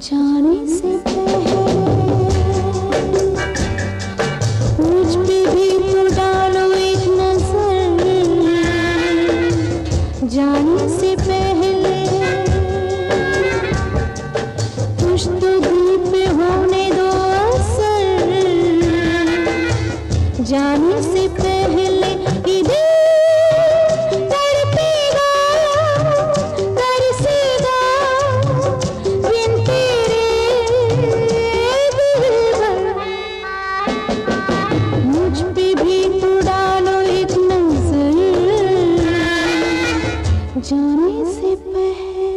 जाने से पहले मुझ पे भी तो डालो एक नजर, जाने से पहले कुछ तो दिल पे होने दो असर, जाने से पहले ये दिल तड़पेगा, तरसेगा बिन तेरे दिलबर। मुझ पे भी तो डालो एक नजर, जाने से पहले।